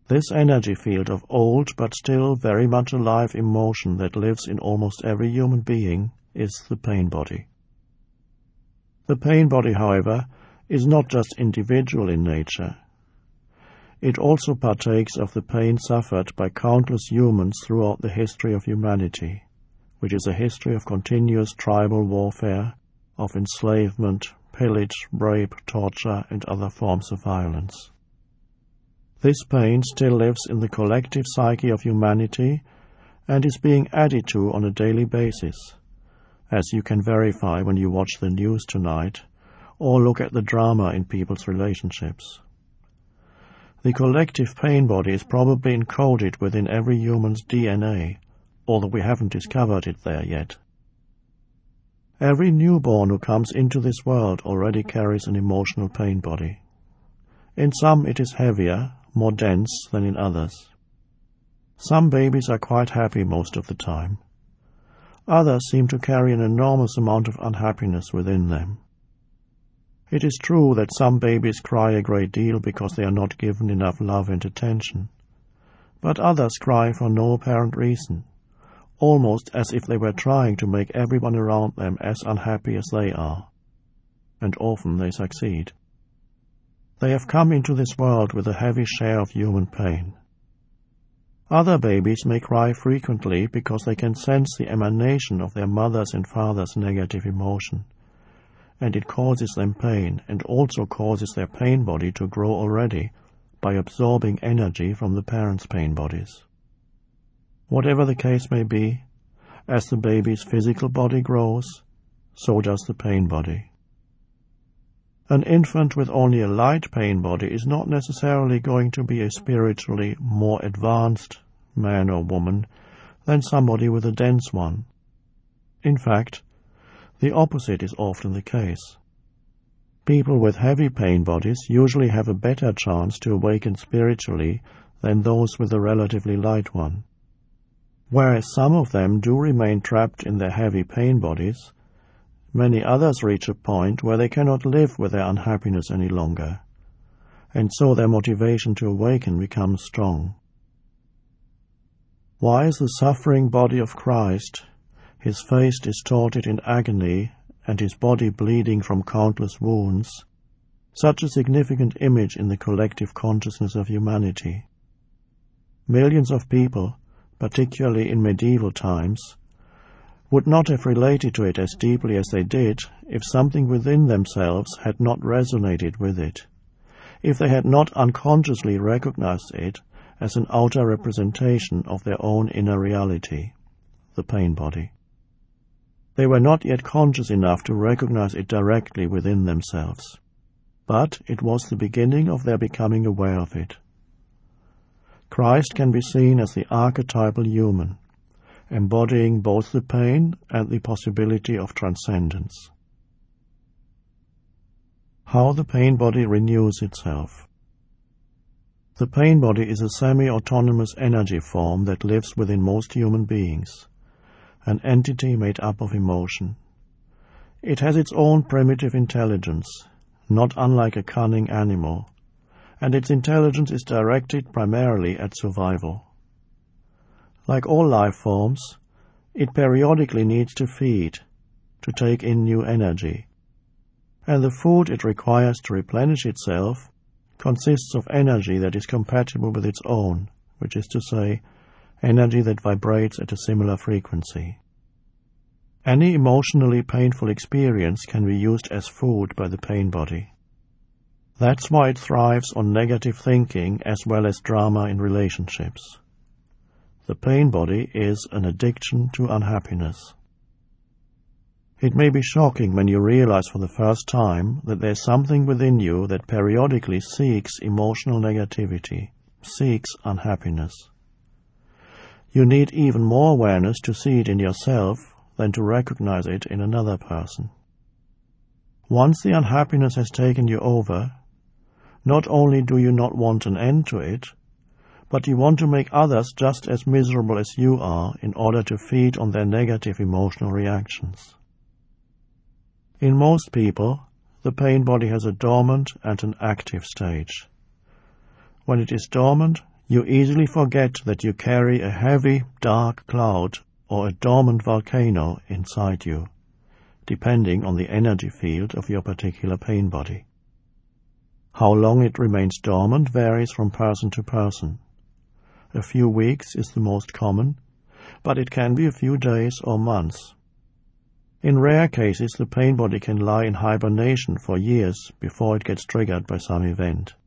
This energy field of old but still very much alive emotion that lives in almost every human being is the pain body. The pain body, however, is not just individual in nature. It also partakes of the pain suffered by countless humans throughout the history of humanity, which is a history of continuous tribal warfare, of enslavement, pillage, rape, torture, and other forms of violence. This pain still lives in the collective psyche of humanity and is being added to on a daily basis, as you can verify when you watch the news tonight or look at the drama in people's relationships. The collective pain body is probably encoded within every human's DNA, although we haven't discovered it there yet. Every newborn who comes into this world already carries an emotional pain body. In some it is heavier, more dense than in others. Some babies are quite happy most of the time. Others seem to carry an enormous amount of unhappiness within them. It is true that some babies cry a great deal because they are not given enough love and attention, but others cry for no apparent reason, almost as if they were trying to make everyone around them as unhappy as they are, and often they succeed. They have come into this world with a heavy share of human pain. Other babies may cry frequently because they can sense the emanation of their mother's and father's negative emotion, and it causes them pain and also causes their pain body to grow already by absorbing energy from the parents' pain bodies. Whatever the case may be, as the baby's physical body grows, so does the pain body. An infant with only a light pain body is not necessarily going to be a spiritually more advanced man or woman than somebody with a dense one. In fact, the opposite is often the case. People with heavy pain bodies usually have a better chance to awaken spiritually than those with a relatively light one. Whereas some of them do remain trapped in their heavy pain bodies, many others reach a point where they cannot live with their unhappiness any longer, and so their motivation to awaken becomes strong. Why is the suffering body of Christ, his face distorted in agony and his body bleeding from countless wounds, such a significant image in the collective consciousness of humanity? Millions of people, particularly in medieval times, would not have related to it as deeply as they did if something within themselves had not resonated with it, if they had not unconsciously recognized it as an outer representation of their own inner reality, the pain body. They were not yet conscious enough to recognize it directly within themselves, but it was the beginning of their becoming aware of it. Christ can be seen as the archetypal human, embodying both the pain and the possibility of transcendence. How the pain body renews itself. The pain body is a semi-autonomous energy form that lives within most human beings, an entity made up of emotion. It has its own primitive intelligence, not unlike a cunning animal, and its intelligence is directed primarily at survival. Like all life forms, it periodically needs to feed, to take in new energy, and the food it requires to replenish itself consists of energy that is compatible with its own, which is to say, energy that vibrates at a similar frequency. Any emotionally painful experience can be used as food by the pain body. That's why it thrives on negative thinking as well as drama in relationships. The pain body is an addiction to unhappiness. It may be shocking when you realize for the first time that there's something within you that periodically seeks emotional negativity, seeks unhappiness. You need even more awareness to see it in yourself than to recognize it in another person. Once the unhappiness has taken you over, not only do you not want an end to it, but you want to make others just as miserable as you are in order to feed on their negative emotional reactions. In most people, the pain body has a dormant and an active stage. When it is dormant, You easily forget that you carry a heavy, dark cloud or a dormant volcano inside you, depending on the energy field of your particular pain body. How long it remains dormant varies from person to person. A few weeks is the most common, but it can be a few days or months. In rare cases, the pain body can lie in hibernation for years before it gets triggered by some event.